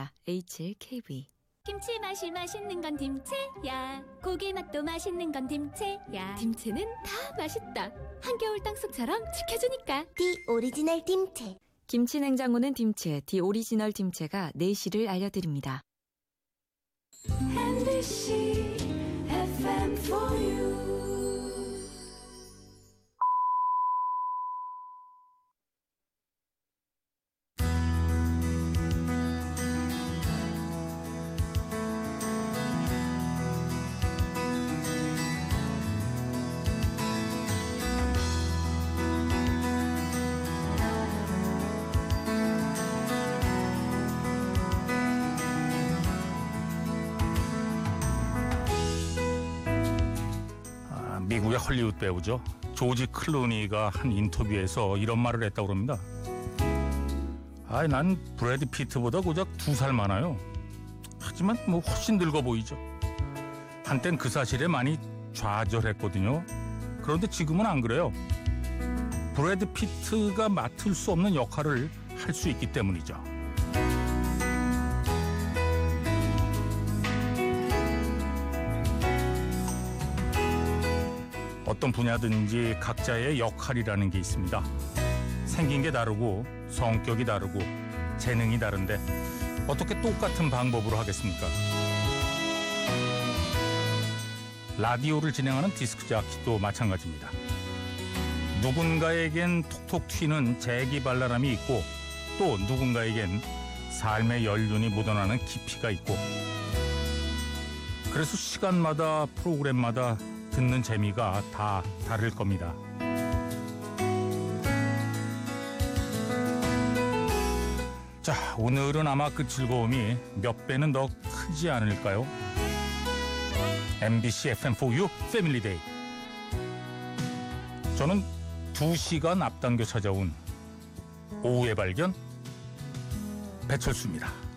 HLKB. 김치 맛이 맛있는 건 김치야. 고기 맛도 맛있는 건 김치야. 김치는 다 맛있다. 한겨울 땅속처럼 지켜주니까. 디 오리지널 김치. 김치 냉장고는 딤체, 디 오리지널 딤체가 내실을 알려드립니다. MBC FM for you. 미국의 헐리우드 배우죠. 조지 클루니가 한 인터뷰에서 이런 말을 했다고 합니다. 난 브래드 피트보다 고작 2살 많아요. 하지만 훨씬 늙어 보이죠. 한땐 그 사실에 많이 좌절했거든요. 그런데 지금은 안 그래요. 브래드 피트가 맡을 수 없는 역할을 할 수 있기 때문이죠. 어떤 분야든지 각자의 역할이라는 게 있습니다. 생긴 게 다르고 성격이 다르고 재능이 다른데 어떻게 똑같은 방법으로 하겠습니까? 라디오를 진행하는 디스크자키도 마찬가지입니다. 누군가에겐 톡톡 튀는 재기발랄함이 있고 또 누군가에겐 삶의 연륜이 묻어나는 깊이가 있고, 그래서 시간마다 프로그램마다 듣는 재미가 다 다를 겁니다. 자, 오늘은 아마 그 즐거움이 몇 배는 더 크지 않을까요? MBC FM4U 패밀리 데이. 저는 2시간 앞당겨 찾아온 오후의 발견 배철수입니다.